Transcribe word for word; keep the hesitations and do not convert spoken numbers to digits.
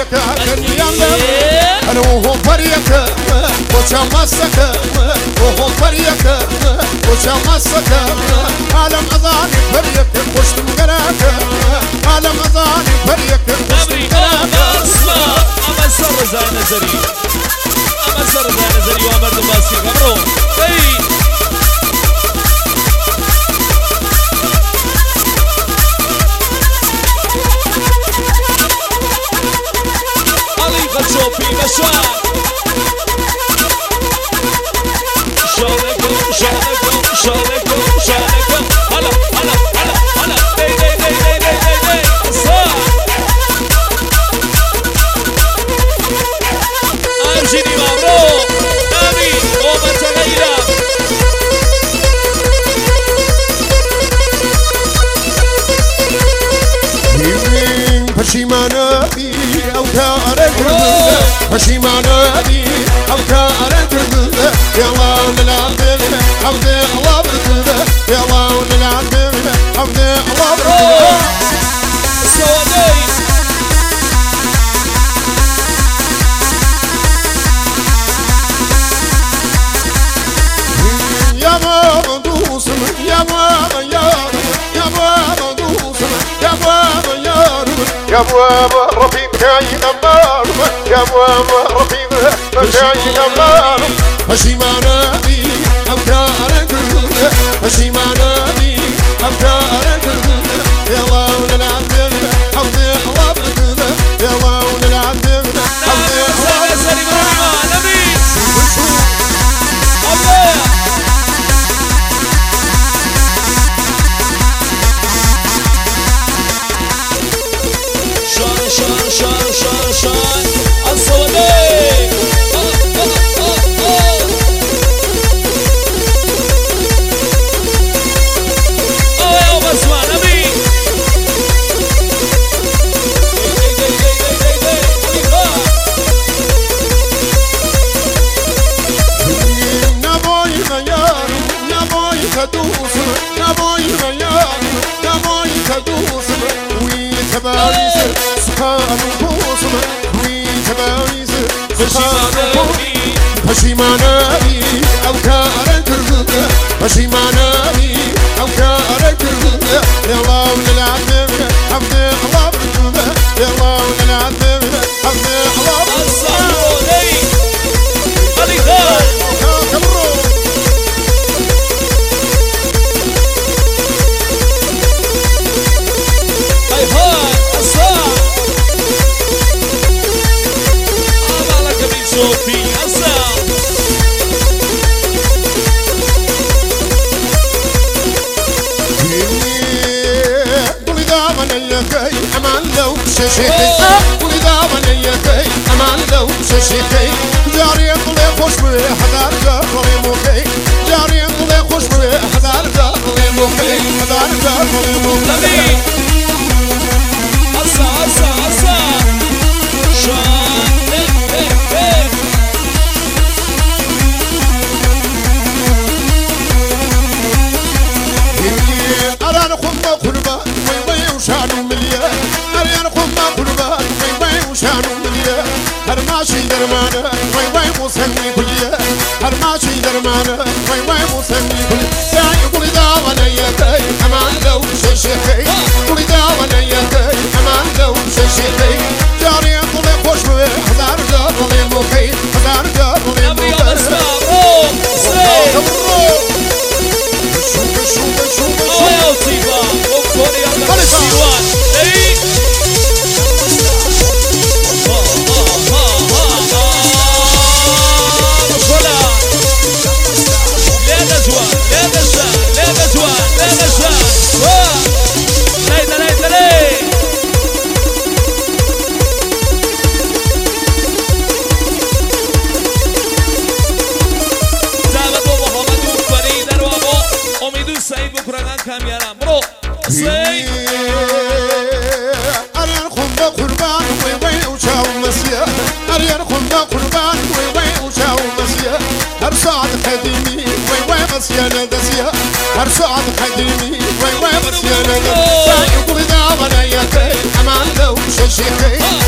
فريقة كنيام أنا وهو فريقة وشام مسكة وهو فريقة وشام مسكة عالم أذاني فريقة وشتم قراكة عالم أذاني فريقة وشتم قراكة أما سر زي نزري أما سر زي نزري وأمر دباسي غمرو أي شوفي بشوار شاركو شاركو شاركو شاركو هلا هلا هلا هلا دي دي دي دي دي دي دي صار أرجيني مبروك نامي وما تغير پشیمانه بی او کار کرده پشیمانه بی او کار کرده یلا نلعب او ده الله برده یلا نلعب او ده الله برده سوالي یا بابا دوستم یا بابا یارم یا بابا دوستم یا بابا یارم يا بابا رفيق جاي نمار يا بابا رفيق جاي نمار ماشي معنا بي أفكارك ماشي معنا بي أفكارك يلا ونلعب حوضي الله بكذا يلا ونلعب حوضي الله شان شان شان شان الصوتي اوه يا بسمع نبي نبوي غيار نبوي كدوس نبوي غيار نبوي كدوس ويتباريس سخان بوسم ويتباريس سخان بوسم پشیمانه بی او کار کرده پشیمانه بی او کار کرده یلا ونلعب حمد الله برده یلا ونلعب حمد الله برده علي خال هاي هاي الصاع أما لك من صوفي الصاع قولي دامن يكي أمان لو ششيكي قولي دامن يكي أمان لو ششيكي جاري قولي خوش بي حدار قولي موكي جاري قولي خوش بي حدار قولي موكي حدار قولي موكي الصاع الصاع الصاع شان أران خمبا قربا وي وي وشانو مليا أران خمبا قربا وي وي وشانو مليا هرماشي درمانا وي وي مسمي كليا هرماشي درمانا وي وي مسمي كليا يا يقولي داوانا يكي أمان لو ششيكي قولي داوانا يكي أمان لو ششيكي جاري قولي خوش بي حزار قولي موكي حزار قولي موكي Oh, Tiba, oh, Korea, that's Siwan. Hey, ha ha ha ha ha. Kola, let us one, let us one, let us one, let us one. Wow, nice, nice, nice. Dapat mo Muhammadu Farid Arwabo, Omidu Said Bukragan Kamyaram, bro. Say. أريان خمبا قربان وي وي وشاو مسيا أريان خمبا قربان وي وي وشاو مسيا هرسعد قديمي وي وي مسيا ندسيا هرسعد قديمي وي وي مسيا ندسيا يقول داوانا يكي أمان لو ششيكي